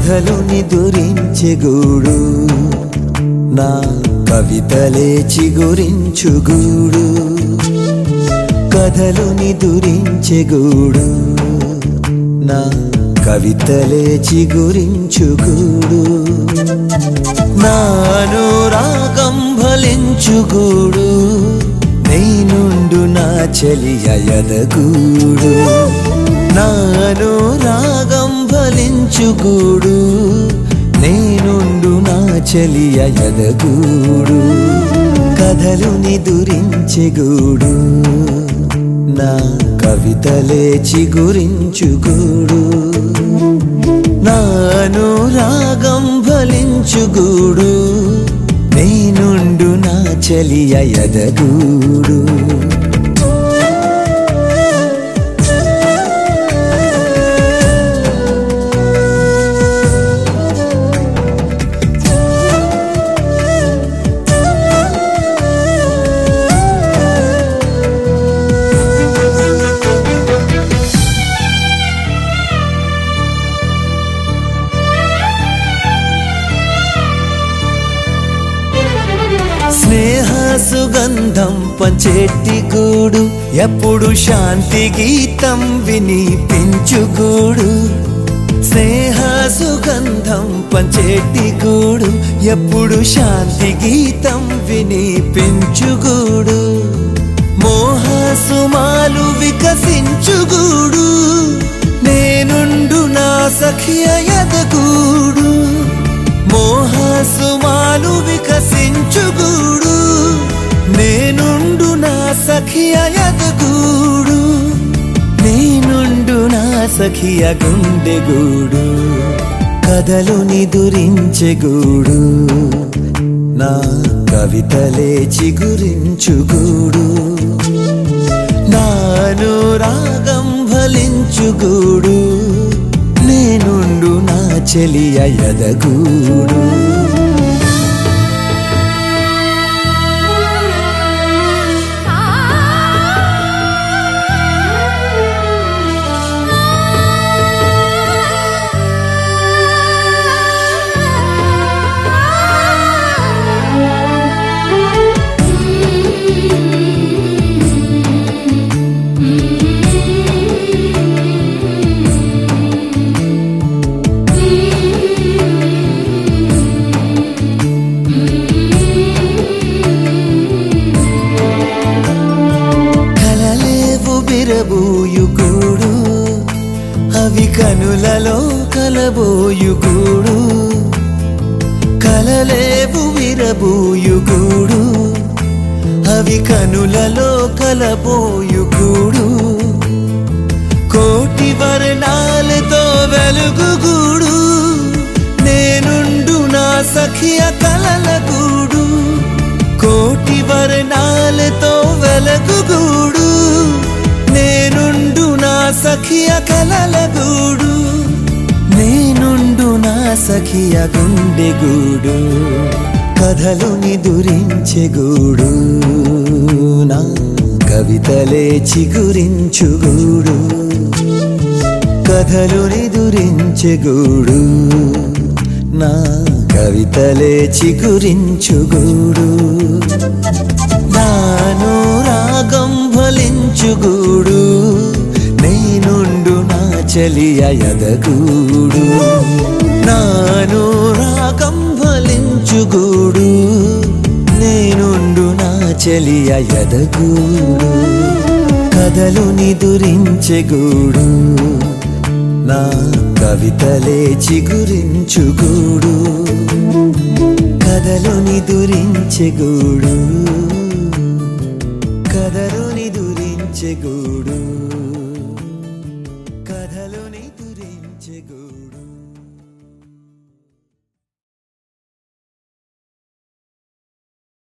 కథలు నిదురించే గూడు నా కవితలే చిగురించు గూడు కథలు నిదురించే గూడు నా కవితలే చిగురించు గూడు నాను రాగం ఫలించు గూడు నేనుండు నా చెలియ ఎదగూడు నాను రాగం ఫలించు గూడు నేనుండు నా చెలియ ఎదగూడు కథలు నిదురించే గూడు నా కవితలే చిగురించు గూడు నాను రాగం ఫలించు గూడు నేనుండు నా చెలియ ఎదగూడు స్నేహ సుగంధం పంచేటి గూడు ఎప్పుడు శాంతి గీతం వినిపించు గూడు స్నేహ సుగంధం పంచేటి గూడు ఎప్పుడు శాంతి గీతం వినిపించు గూడు మోహ సుమాలు వికసించు గూడు నేనుండు నా సఖియ ఎదగూడు మోహ సుమాలు వికసించు గూడు నేనుండు నా సఖియ ఎదగూడు నేనుండు నా సఖియ గుండె గూడు కథలు నిదురించే గూడు నా కవితలే చిగురించు గూడు నాను రాగం ఫలించు గూడు నేనుండు నా చెలియ ఎదగూడు విరబోయు గూడు అవి కనులలో కలబోయు గూడు కలలేవు విరబోయు గూడు అవి కనులలో కలబోయు గూడు కోటి వర్ణాలతో వెలుగు గూడు నేనుండు నా సఖియ కలల గూడు కోటి వర్ణాలతో వెలుగు గూడు నేనుండు నా సఖియ కలల గూడు నేనుండు నా సఖియ గుండె గూడు కథలు నిదురించే గూడు నా కవితలే చిగురించు గూడు కథలు నిదురించే గూడు నా కవితలే చిగురించు గూడు నాను రాగం ఫలించు గూడు నేనుండు నా చెలియ ఎదగూడు నాను రాగం ఫలించు గూడు నేనుండు నా చెలియ ఎదగూడు కథలు నిదురించే గూడు నా కవితలే చిగురించు గూడు కథలు నిదురించే గూడు కథలు నిదురించే గూడు కథలు నిదురించే గూడు